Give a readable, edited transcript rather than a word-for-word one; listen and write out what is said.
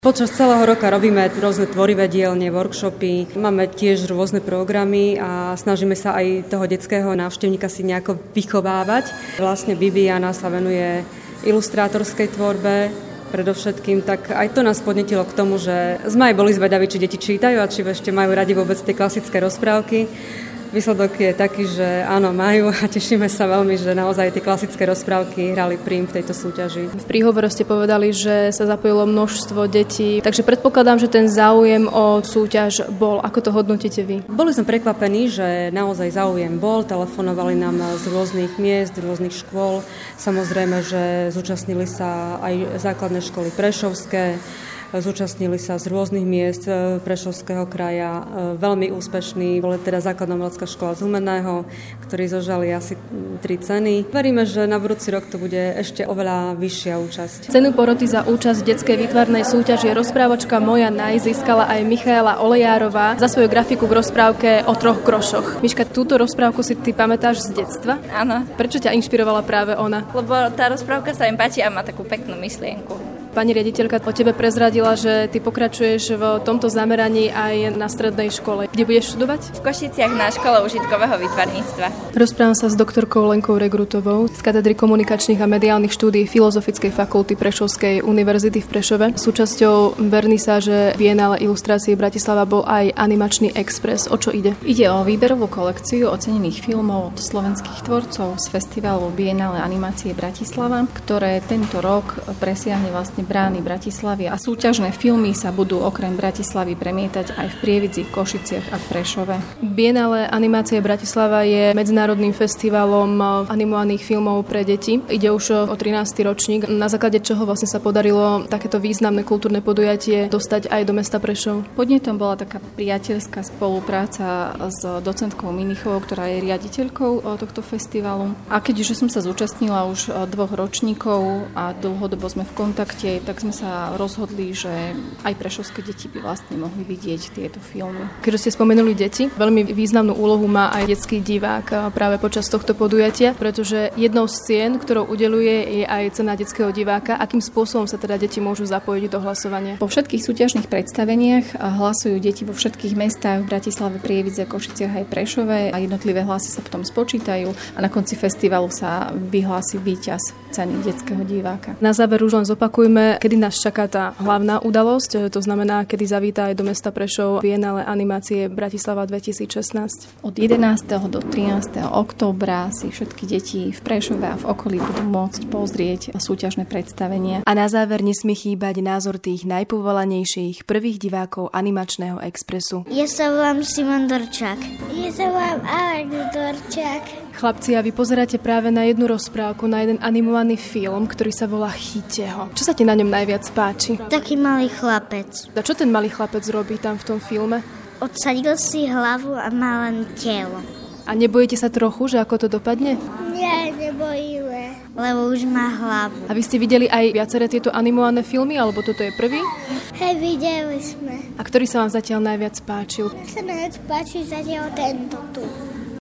Počas celého roka robíme rôzne tvorivé dielne, workshopy, máme tiež rôzne programy a snažíme sa aj toho detského návštevníka si nejako vychovávať. Vlastne Bibiana sa venuje ilustrátorskej tvorbe, predovšetkým, tak aj to nás podnetilo k tomu, že sme aj boli zvedaví, či deti čítajú a či ešte majú radi vôbec tie klasické rozprávky. Výsledok je taký, že áno, majú a tešíme sa veľmi, že naozaj tie klasické rozprávky hrali prím v tejto súťaži. V príhovore ste povedali, že sa zapojilo množstvo detí, takže predpokladám, že ten záujem o súťaž bol. Ako to hodnotíte vy? Boli sme prekvapení, že naozaj záujem bol, telefonovali nám z rôznych miest, z rôznych škôl. Samozrejme, že zúčastnili sa aj základné školy prešovské, zúčastnili sa z rôznych miest Prešovského kraja. Veľmi úspešný bola teda základná umelecká škola z Humenného, ktorí zožali asi 3 ceny. Veríme, že na budúci rok to bude ešte oveľa vyššia účasť. Cenu poroty za účasť v detskej výtvarnej súťaži rozprávačka Moja Naj získala aj Michaela Olejárová za svoju grafiku k rozprávke o 3 grošoch. Miška, túto rozprávku si ty pamätáš z detstva? Áno. Prečo ťa inšpirovala práve ona? Lebo tá rozprávka sa im páči a má takú peknú myšlienku. Pani riaditeľka o tebe prezradila, že ty pokračuješ v tomto zameraní aj na strednej škole. Kde budeš študovať? V Košiciach na škole užitkového výtvarníctva. Rozprávam sa s doktorkou Lenkou Regrutovou z katedry komunikačných a mediálnych štúdií Filozofickej fakulty Prešovskej univerzity v Prešove. Súčasťou vernisáže Biennále ilustrácií Bratislava bol aj animačný Express. O čo ide? Ide o výberovú kolekciu ocenených filmov od slovenských tvorcov z festivalu Biennále animácie Bratislava, ktoré tento rok presiahne vlastne brány Bratislavy a súťažné filmy sa budú okrem Bratislavy premietať aj v Prievidzi, Košiciach a v Prešove. Biennále animácie Bratislava je medzinárodným festivalom animovaných filmov pre deti. Ide už o 13. ročník, na základe čoho vlastne sa podarilo takéto významné kultúrne podujatie dostať aj do mesta Prešov. Podnetom bola taká priateľská spolupráca s docentkou Minichovou, ktorá je riaditeľkou tohto festivalu. A keďže som sa zúčastnila už 2 ročníkov a dlhodobo sme v kontakte, tak sme sa rozhodli, že aj prešovské deti by vlastne mohli vidieť tieto filmy. Keďže ste spomenuli deti, veľmi významnú úlohu má aj detský divák práve počas tohto podujatia, pretože jednou z cien, ktorou udeľuje, je aj cena detského diváka. Akým spôsobom sa teda deti môžu zapojiť do hlasovania? Po všetkých súťažných predstaveniach hlasujú deti vo všetkých mestách v Bratislave, Prievidze, Košiciach aj Prešove a jednotlivé hlasy sa potom spočítajú a na konci festivalu sa vyhlási víťaz ceny detského diváka. Na záver už len zopakujme, kedy nás čaká tá hlavná udalosť, to znamená, kedy zavíta aj do mesta Prešov Biennále animácie Bratislava 2016. Od 11. do 13. októbra si všetky deti v Prešove a v okolí budú môcť pozrieť súťažné predstavenia. A na záver nesmie chýbať názor tých najpovolanejších prvých divákov animačného Expressu. Ja sa volám Simon Dorčák. Ja sa volám Alex Dorčák. Chlapci, a vy pozeráte práve na jednu rozprávku, na jeden animovaný film, ktorý sa volá Chyťte ho. Čo sa ti na ňom najviac páči? Taký malý chlapec. A čo ten malý chlapec robí tam v tom filme? Odsadil si hlavu a má len telo. A nebojíte sa trochu, že ako to dopadne? Nie, nebojíme, lebo už má hlavu. A vy ste videli aj viaceré tieto animované filmy, alebo toto je prvý? Hej, videli sme. A ktorý sa vám zatiaľ najviac páčil? Sa najviac páči zatiaľ tento tu.